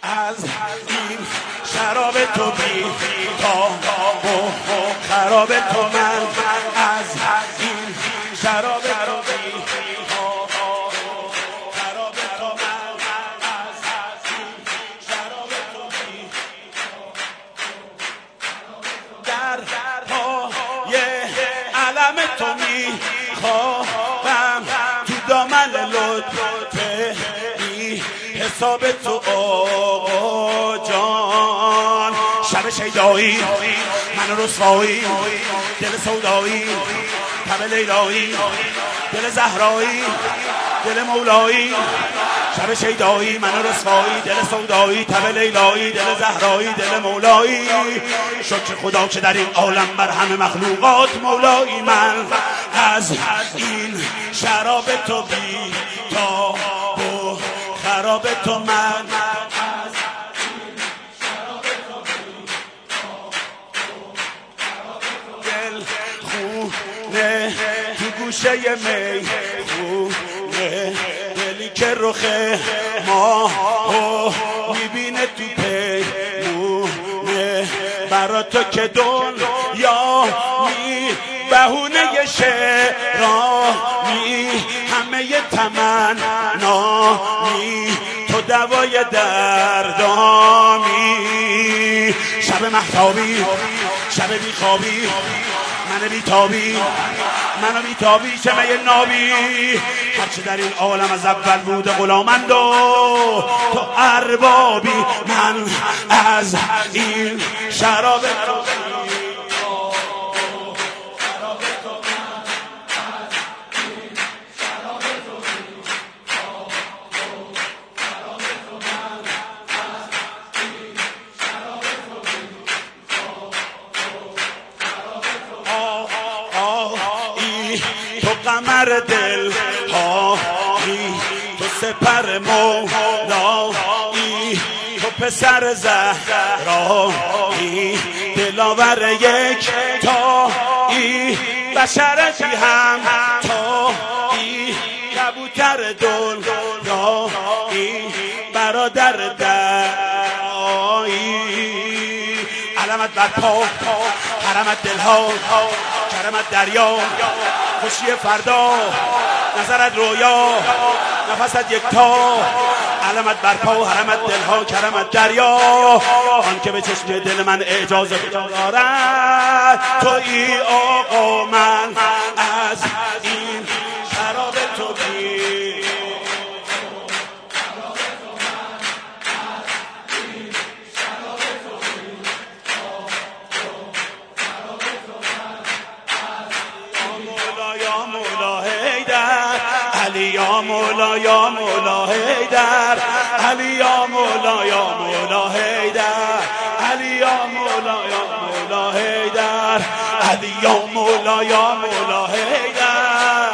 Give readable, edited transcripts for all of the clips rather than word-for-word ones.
از این شراب تو بی تاب و خراب تو من، از این شراب تو بی تاب و خراب تو من، از این شراب تو بی در پای علم تو می خواهم، تو دامن لطف بی حساب تو آقا جان. شب شیدایی من رسوایی، دل سودایی تب لیلایی، دل زهرایی دل مولایی. شب شیدایی من رسوایی، دل سودایی تب لیلایی، دل زهرایی دل مولایی. شکر خدا که در این عالم بر همه مخلوقات مولایی. من از این شراب تو بی تاب و خراب تو من، دل خونه تو گوشه می خونه، دلی که رخ ما میبینه تو پیمونه. برا تو که دنیا می بهونه شعرانی، همه تمنایی تو دوای دردامی. شب مهتابی شب بیخوابی من بیتابی، منو بیتابی شمه نابی. هرچه در این عالم از اول بوده غلامند و تو اربابی. من از این شراب تو تو قمر دل هایی، تو سپر مولایی، تو پسر زهرایی، دلاور یک تایی، بشرتی هم تایی، کبوتر دلایی، برادر دایی. علمت بر پا حرمت دلها، کرمت دریا، خوشی فردا، نظرت رویا، نفست یکتا. علمت برپا و حرمت دلها، کرمت دریا، آن که به چشم دل من اعجاز دارد تویی آقا. من از این شراب تو بی علی یا مولا یا مولا حیدر، علی یا مولا یا مولا حیدر، علی یا مولا یا مولا حیدر، علی یا مولا یا مولا حیدر.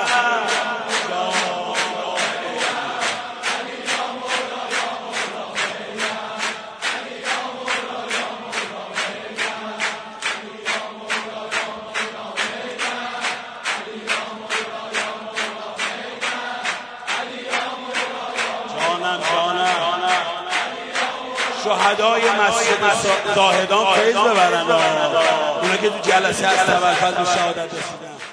شهدای مسجد زاهدان فیض ببرن، اونا که تو جلسه از تولد و شهادت رسیدن.